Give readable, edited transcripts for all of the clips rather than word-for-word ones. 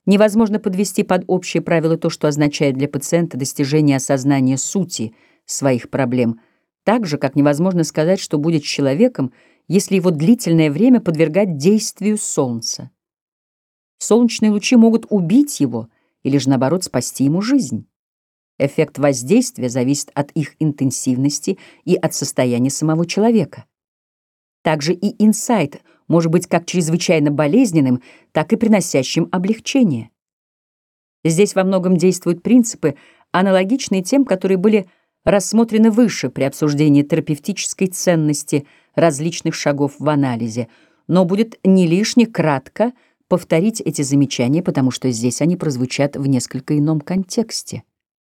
Невозможно подвести под общее правило то, что означает для пациента достижение осознания сути своих проблем, так же, как невозможно сказать, что будет с человеком, если его длительное время подвергать действию солнца. Солнечные лучи могут убить его или же, наоборот, спасти ему жизнь. Эффект воздействия зависит от их интенсивности и от состояния самого человека. Также и инсайт может быть как чрезвычайно болезненным, так и приносящим облегчение. Здесь во многом действуют принципы, аналогичные тем, которые были рассмотрены выше при обсуждении терапевтической ценности различных шагов в анализе, но будет не лишне кратко повторить эти замечания, потому что здесь они прозвучат в несколько ином контексте.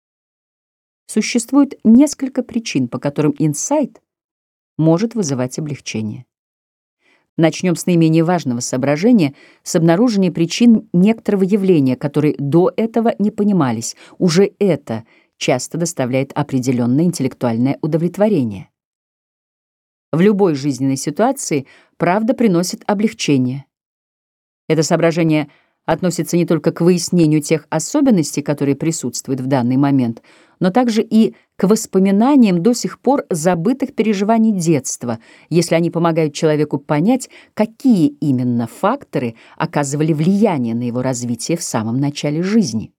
Существует несколько причин, по которым инсайт может вызывать облегчение. Начнем с наименее важного соображения, с обнаружения причин некоторого явления, которые до этого не понимались. Уже это часто доставляет определенное интеллектуальное удовлетворение. В любой жизненной ситуации правда приносит облегчение. Это соображение относится не только к выяснению тех особенностей, которые присутствуют в данный момент, но также и к воспоминаниям до сих пор забытых переживаний детства, если они помогают человеку понять, какие именно факторы оказывали влияние на его развитие в самом начале жизни.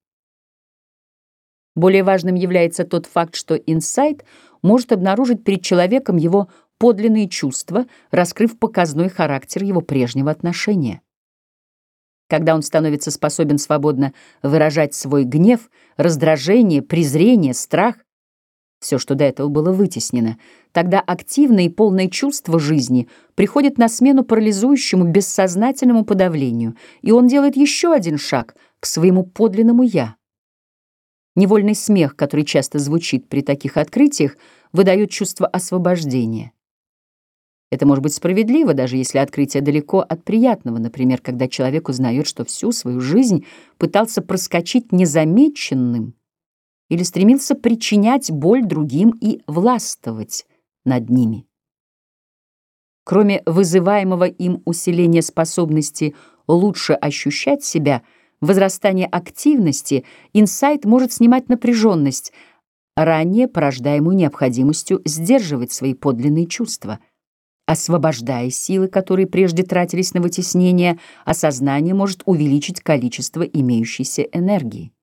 Более важным является тот факт, что инсайт может обнаружить перед человеком его подлинные чувства, раскрыв показной характер его прежнего отношения. Когда он становится способен свободно выражать свой гнев, раздражение, презрение, страх, все, что до этого было вытеснено, тогда активное и полное чувство жизни приходит на смену парализующему бессознательному подавлению, и он делает еще один шаг к своему подлинному «я». Невольный смех, который часто звучит при таких открытиях, выдает чувство освобождения. Это может быть справедливо, даже если открытие далеко от приятного, например, когда человек узнает, что всю свою жизнь пытался проскочить незамеченным или стремился причинять боль другим и властвовать над ними. Кроме вызываемого им усиления способности лучше ощущать себя, возрастание активности, инсайт может снимать напряженность, ранее порождаемую необходимостью сдерживать свои подлинные чувства. Освобождая силы, которые прежде тратились на вытеснение, осознание может увеличить количество имеющейся энергии.